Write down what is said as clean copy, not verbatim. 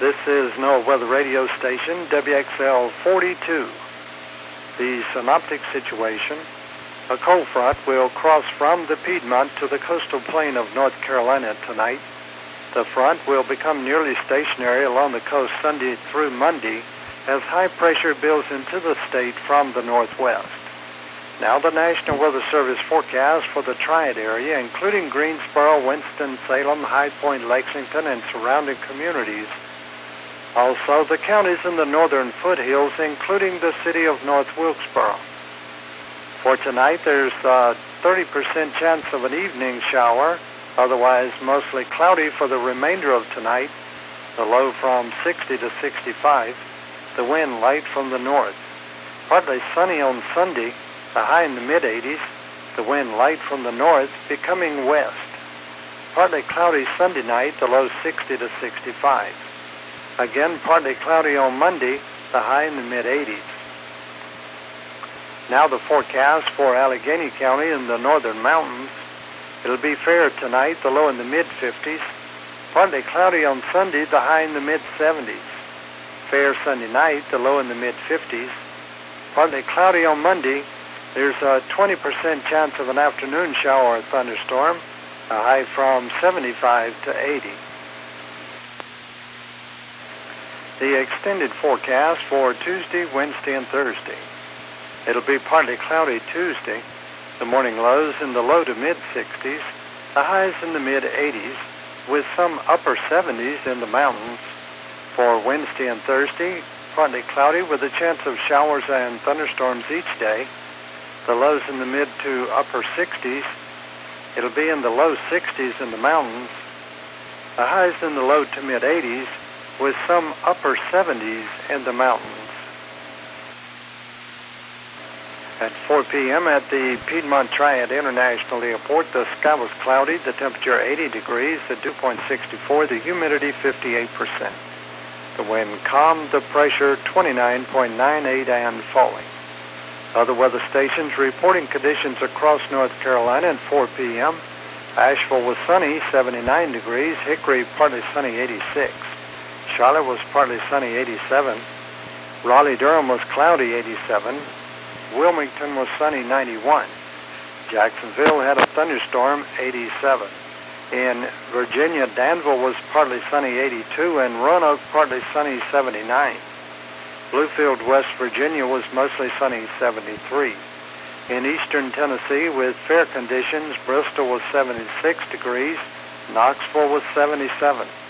This is NOAA Weather Radio Station, WXL 42. The synoptic situation: a cold front will cross from the Piedmont to the coastal plain of North Carolina tonight. The front will become nearly stationary along the coast Sunday through Monday as high pressure builds into the state from the northwest. Now the National Weather Service forecast for the Triad area, including Greensboro, Winston-Salem, High Point, Lexington, and surrounding communities. Also, the counties in the northern foothills, including the city of North Wilkesboro. For tonight, there's a 30% chance of an evening shower, otherwise mostly cloudy for the remainder of tonight. The low from 60 to 65, the wind light from the north. Partly sunny on Sunday, the high in the mid-80s, the wind light from the north becoming west. Partly cloudy Sunday night, the low 60 to 65. Again, partly cloudy on Monday, the high in the mid-80s. Now the forecast for Allegheny County in the northern mountains. It'll be fair tonight, the low in the mid-50s. Partly cloudy on Sunday, the high in the mid-70s. Fair Sunday night, the low in the mid-50s. Partly cloudy on Monday. There's a 20% chance of an afternoon shower or thunderstorm, a high from 75 to 80. The extended forecast for Tuesday, Wednesday, and Thursday. It'll be partly cloudy Tuesday, the morning lows in the low to mid-60s, the highs in the mid-80s, with some upper 70s in the mountains. For Wednesday and Thursday, partly cloudy with a chance of showers and thunderstorms each day. The lows in the mid to upper 60s. It'll be in the low 60s in the mountains. The highs in the low to mid-80s with some upper 70s in the mountains. At 4 p.m. at the Piedmont Triad International Airport, the sky was cloudy, the temperature 80 degrees, the dew point 64, the humidity 58%. The wind calm, the pressure 29.98 and falling. Other weather stations reporting conditions across North Carolina at 4 p.m. Asheville was sunny, 79 degrees. Hickory, partly sunny, 86. Charlotte was partly sunny, 87. Raleigh-Durham was cloudy, 87. Wilmington was sunny, 91. Jacksonville had a thunderstorm, 87. In Virginia, Danville was partly sunny, 82, and Roanoke partly sunny, 79. Bluefield, West Virginia was mostly sunny, 73. In eastern Tennessee, with fair conditions, Bristol was 76 degrees, Knoxville was 77.